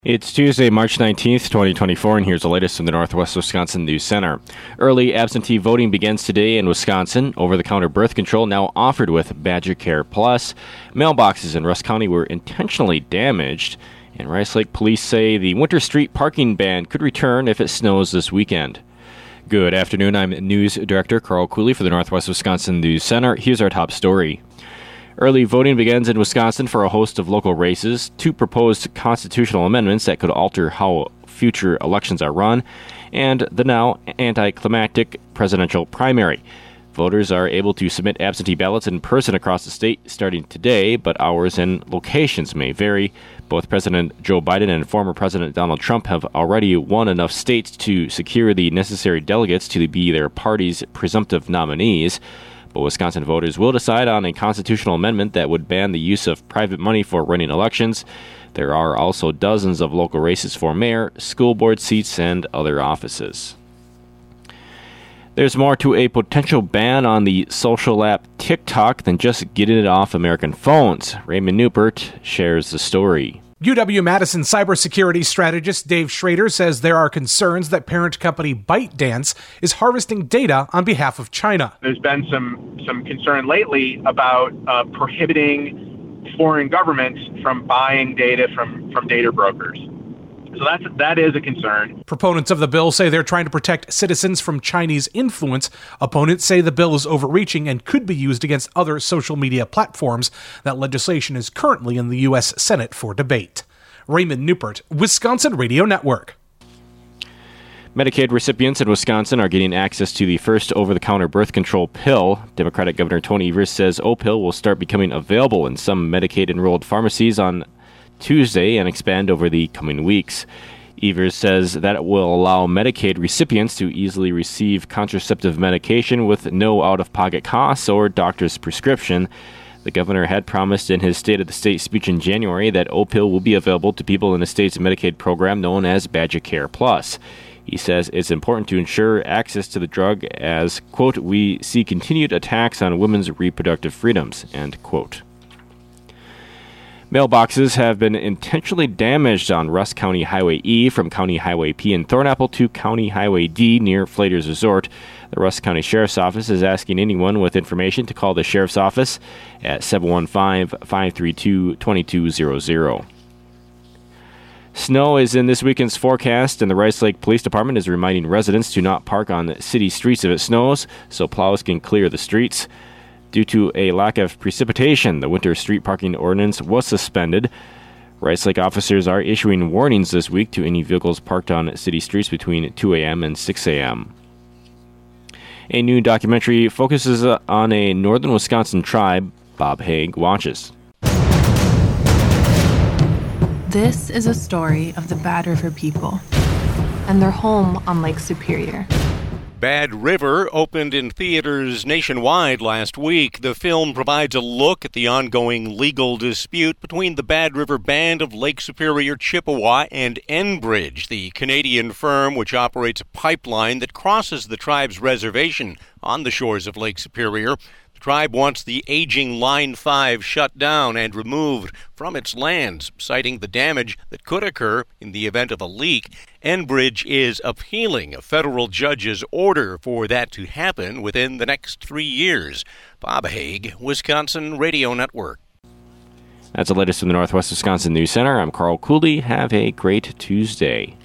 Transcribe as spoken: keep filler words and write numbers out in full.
It's Tuesday, March nineteenth, twenty twenty-four, and here's the latest from the Northwest Wisconsin News Center. Early absentee voting begins today in Wisconsin. Over-the-counter birth control now offered with Badger Care Plus. Mailboxes in Rusk County were intentionally damaged, and Rice Lake police say the winter street parking ban could return if it snows this weekend. Good afternoon. I'm News Director Carl Cooley for the Northwest Wisconsin News Center. Here's our top story. Early voting begins in Wisconsin for a host of local races, two proposed constitutional amendments that could alter how future elections are run, and the now anticlimactic presidential primary. Voters are able to submit absentee ballots in person across the state starting today, but hours and locations may vary. Both President Joe Biden and former President Donald Trump have already won enough states to secure the necessary delegates to be their party's presumptive nominees. But Wisconsin voters will decide on a constitutional amendment that would ban the use of private money for running elections. There are also dozens of local races for mayor, school board seats, and other offices. There's more to a potential ban on the social app TikTok than just getting it off American phones. Raymond Newport shares the story. U W-Madison cybersecurity strategist Dave Schrader says there are concerns that parent company ByteDance is harvesting data on behalf of China. There's been some, some concern lately about uh, prohibiting foreign governments from buying data from, from data brokers. So that's, that is a concern. Proponents of the bill say they're trying to protect citizens from Chinese influence. Opponents say the bill is overreaching and could be used against other social media platforms. That legislation is currently in the U S Senate for debate. Raymond Newport, Wisconsin Radio Network. Medicaid recipients in Wisconsin are getting access to the first over-the-counter birth control pill. Democratic Governor Tony Evers says O-Pill will start becoming available in some Medicaid-enrolled pharmacies on Tuesday and expand over the coming weeks. Evers says that it will allow Medicaid recipients to easily receive contraceptive medication with no out-of-pocket costs or doctor's prescription. The governor had promised in his State of the State speech in January that O-Pill will be available to people in the state's Medicaid program known as Badger Care Plus. He says it's important to ensure access to the drug as, quote, we see continued attacks on women's reproductive freedoms, end quote. Mailboxes have been intentionally damaged on Rusk County Highway E from County Highway P in Thornapple to County Highway D near Flater's Resort. The Rusk County Sheriff's Office is asking anyone with information to call the Sheriff's Office at seven one five, five three two, two two zero zero. Snow is in this weekend's forecast, and the Rice Lake Police Department is reminding residents to not park on city streets if it snows, so plows can clear the streets. Due to a lack of precipitation, the winter street parking ordinance was suspended. Rice Lake officers are issuing warnings this week to any vehicles parked on city streets between two a.m. and six a.m. A new documentary focuses on a northern Wisconsin tribe. Bob Haig watches. This is a story of the Bad River people and their home on Lake Superior. Bad River opened in theaters nationwide last week. The film provides a look at the ongoing legal dispute between the Bad River Band of Lake Superior, Chippewa, and Enbridge, the Canadian firm which operates a pipeline that crosses the tribe's reservation on the shores of Lake Superior. The tribe wants the aging Line five shut down and removed from its lands, citing the damage that could occur in the event of a leak. Enbridge is appealing a federal judge's order for that to happen within the next three years. Bob Haig, Wisconsin Radio Network. That's the latest from the Northwest Wisconsin News Center. I'm Carl Cooley. Have a great Tuesday.